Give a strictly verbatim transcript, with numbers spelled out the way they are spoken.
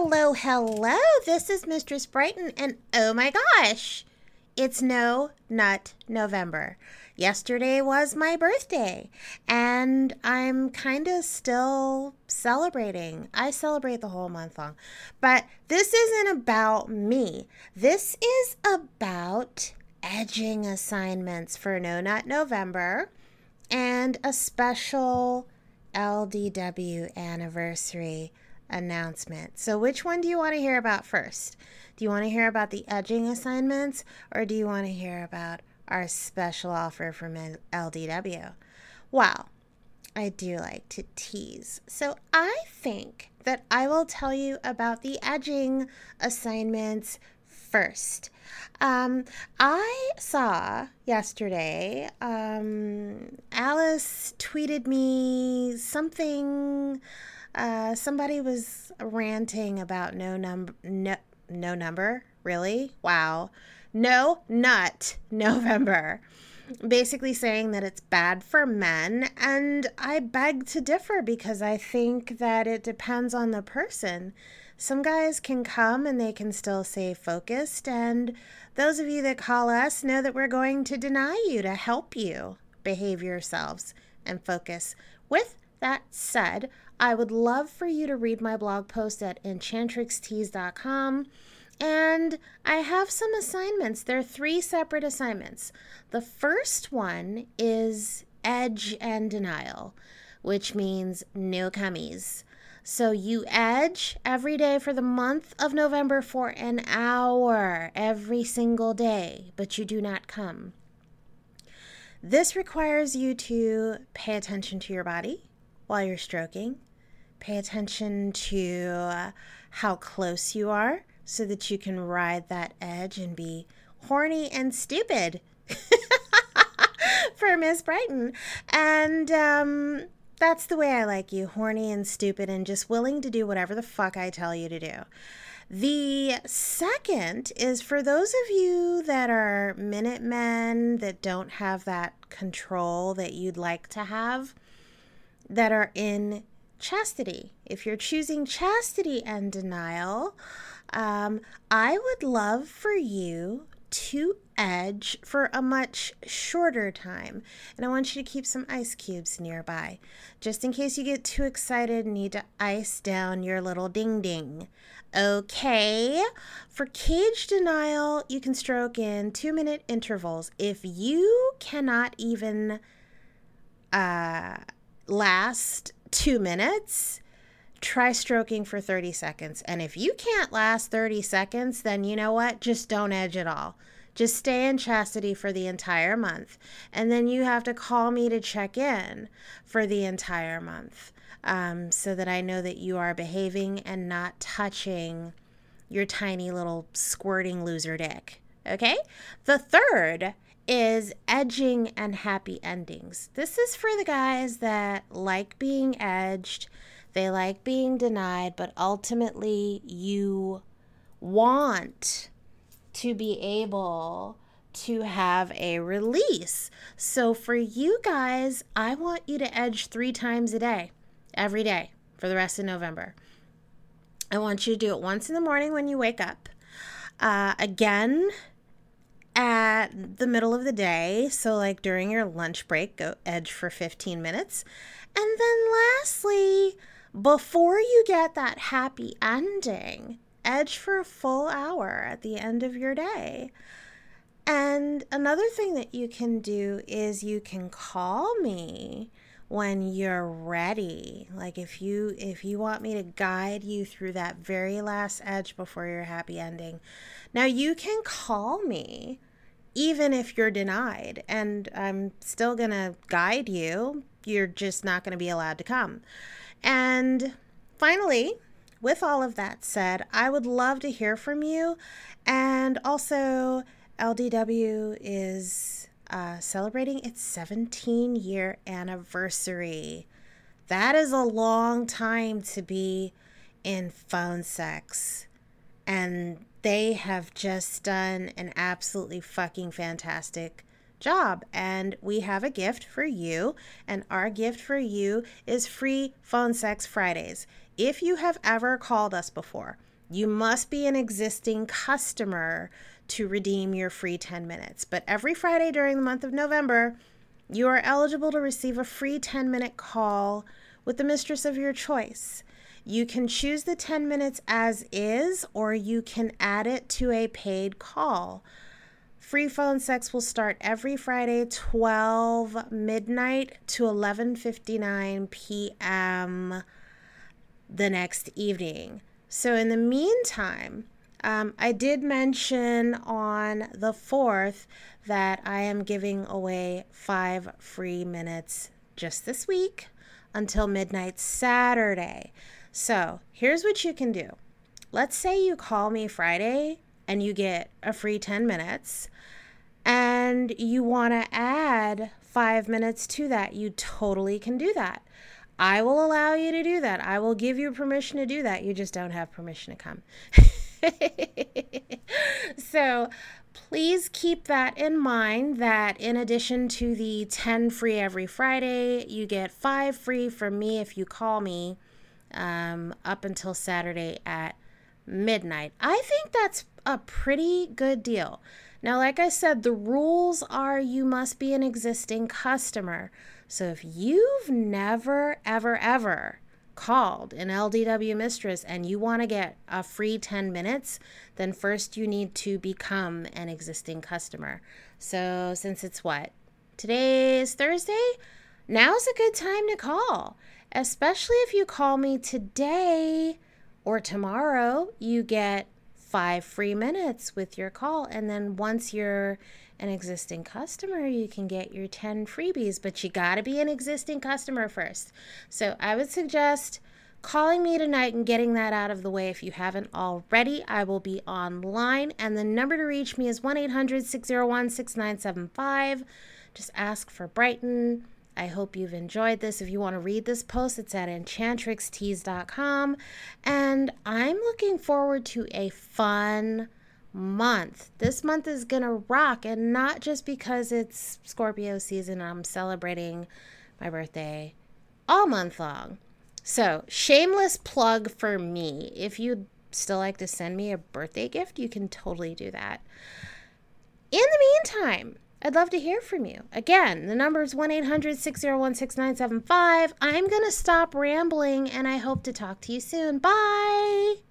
Hello, hello, this is Mistress Brighton, and oh my gosh, it's No Nut November. Yesterday was my birthday, and I'm kind of still celebrating. I celebrate the whole month long, but this isn't about me. This is about edging assignments for No Nut November and a special L D W anniversary announcement. So which one do you want to hear about first? Do you want to hear about the edging assignments, or do you want to hear about our special offer from L D W? Well, I do like to tease. So I think that I will tell you about the edging assignments first. Um, I saw yesterday, um, Alice tweeted me something. Uh, somebody was ranting about no number, no, no number, really? Wow. No Nut November. Basically saying that it's bad for men, and I beg to differ because I think that it depends on the person. Some guys can come and they can still stay focused, and those of you that call us know that we're going to deny you to help you behave yourselves and focus. With that said, I would love for you to read my blog post at enchantrix tees dot com. And I have some assignments. There are three separate assignments. The first one is edge and denial, which means no cummies. So you edge every day for the month of November for an hour every single day, but you do not come. This requires you to pay attention to your body while you're stroking. Pay attention to how close you are so that you can ride that edge and be horny and stupid for Miss Brighton. And um, that's the way I like you, horny and stupid and just willing to do whatever the fuck I tell you to do. The second is for those of you that are Minutemen that don't have that control that you'd like to have, that are in chastity. If you're choosing chastity and denial, um, I would love for you to edge for a much shorter time. And I want you to keep some ice cubes nearby, just in case you get too excited and need to ice down your little ding ding. Okay. For cage denial, you can stroke in two minute intervals. If you cannot even uh, last two minutes, try stroking for thirty seconds. And if you can't last thirty seconds, then you know what? Just don't edge at all. Just stay in chastity for the entire month. And then you have to call me to check in for the entire month, um, so that I know that you are behaving and not touching your tiny little squirting loser dick. Okay? The third is edging and happy endings. This is for the guys that like being edged, they like being denied, but ultimately you want to be able to have a release. So for you guys, I want you to edge three times a day, every day for the rest of November. I want you to do it once in the morning when you wake up, uh, again at the middle of the day, so like during your lunch break, go edge for fifteen minutes. And then lastly, before you get that happy ending, edge for a full hour at the end of your day. And another thing that you can do is you can call me when you're ready. Like if you if you want me to guide you through that very last edge before your happy ending. Now you can call me even if you're denied, and I'm still going to guide you. You're just not going to be allowed to come. And finally, with all of that said, I would love to hear from you. And also, L D W is uh, celebrating its seventeen year anniversary. That is a long time to be in phone sex. And they have just done an absolutely fucking fantastic job. And we have a gift for you. And our gift for you is free Phone Sex Fridays. If you have ever called us before You must be an existing customer to redeem your free ten minutes. But every Friday during the month of November, you are eligible to receive a free ten minute call with the mistress of your choice. You can choose the ten minutes as is, or you can add it to a paid call. Free phone sex will start every Friday, twelve midnight to eleven fifty-nine p.m. the next evening. So in the meantime, um, I did mention on the fourth that I am giving away five free minutes just this week until midnight Saturday. So here's what you can do. Let's say you call me Friday and you get a free ten minutes and you want to add five minutes to that. You totally can do that. I will allow you to do that. I will give you permission to do that. You just don't have permission to come. So please keep that in mind, that in addition to the ten free every Friday, you get five free from me if you call me um, up until Saturday at midnight. I think that's a pretty good deal. Now, like I said, the rules are you must be an existing customer. So if you've never, ever, ever called an L D W mistress and you want to get a free ten minutes, then first you need to become an existing customer. So since it's what? Today is Thursday? Now's a good time to call, especially if you call me today or tomorrow. You get five free minutes with your call, and then once you're an existing customer, you can get your ten freebies, but you got to be an existing customer first. So I would suggest calling me tonight and getting that out of the way if you haven't already. I will be online, and the number to reach me is one eight hundred, six oh one, six nine seven five. Just ask for Brighton. I hope you've enjoyed this. If you want to read this post, it's at enchantrix tees dot com. And I'm looking forward to a fun month. This month is going to rock, and not just because it's Scorpio season. I'm celebrating my birthday all month long. So, shameless plug for me. If you'd still like to send me a birthday gift, you can totally do that. In the meantime, I'd love to hear from you. Again, the number is one eight hundred, six oh one, six nine seven five. I'm going to stop rambling, and I hope to talk to you soon. Bye!